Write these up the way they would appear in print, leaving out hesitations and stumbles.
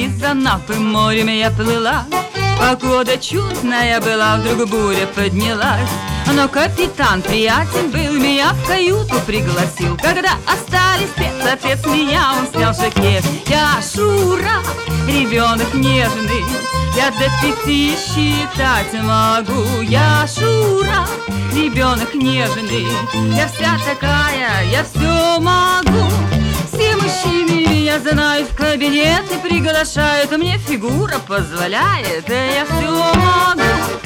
из Анапы морем я плыла. Погода чудная была, вдруг буря поднялась. Но капитан, приятель был, меня в каюту пригласил. Когда остались спец, отец меня, он снял жакет. Я Шура, ребенок нежный, я до 5 считать могу. Я Шура, ребенок нежный, я вся такая, я все могу. Все мужчины меня знают, в кабинет и приглашают. Мне фигура позволяет, я все могу.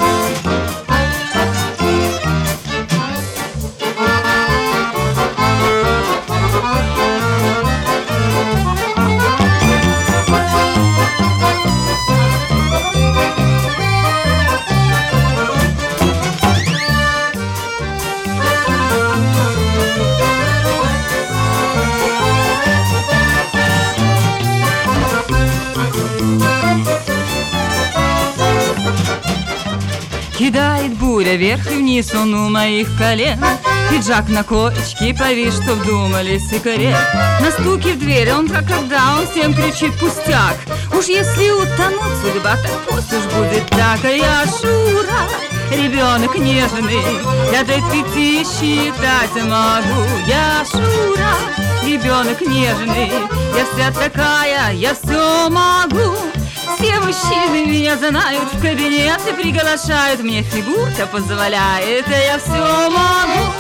Кидает буря вверх и вниз, он у моих колен. Пиджак на коечке повис, чтоб думали секрет. На стуке в дверь он, как когда, он всем кричит пустяк. Уж если утонуть судьба, так пусть уж будет так. А я Шура, ребенок нежный, я до 5 считать могу. Я Шура, ребенок нежный, я вся такая, я все могу. Все мужчины меня знают, в кабинет и приглашают. Мне фигурка позволяет, я все могу.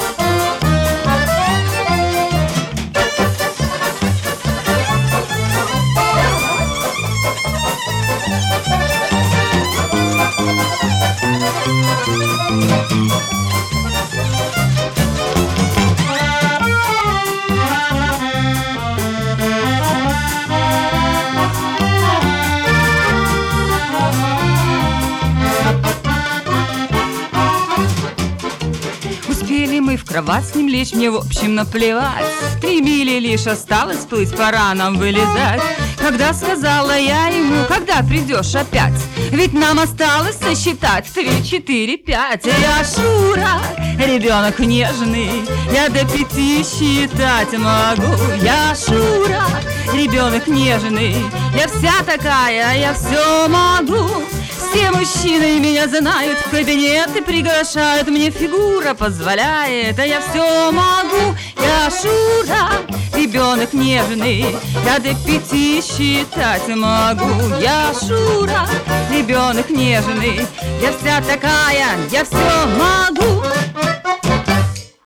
Успели мы в кровать с ним лечь, мне в общем наплевать. 3 мили лишь осталось плыть, пора нам вылезать. Когда сказала я ему, когда придешь опять? Ведь нам осталось сосчитать 3, 4, 5. Я Шура, ребенок нежный, я до 5 считать могу. Я Шура, ребенок нежный, я вся такая, я все могу. Все мужчины меня знают, в кабинет и приглашают. Мне фигура позволяет, а я все могу. Я Шура, ребенок нежный, я до 5 считать могу. Я Шура, ребенок нежный, я вся такая, я все могу.